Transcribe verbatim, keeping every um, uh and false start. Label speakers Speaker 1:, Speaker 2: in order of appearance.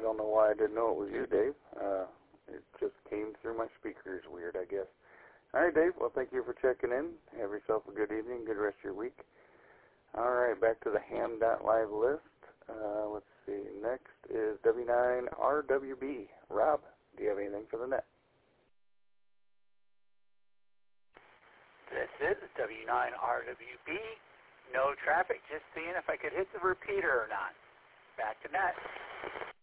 Speaker 1: don't know why I didn't know it was you, Dave. Uh, it just came through my speakers. Weird, I guess. All right, Dave. Well, thank you for checking in. Have yourself a good evening, good rest of your week. All right, back to the ham dot live list. Uh, let's see. Next is W nine R W B. Rob, do you have anything for the net?
Speaker 2: This is W nine R W B. No traffic, just seeing if I could hit the repeater or not. Back to net.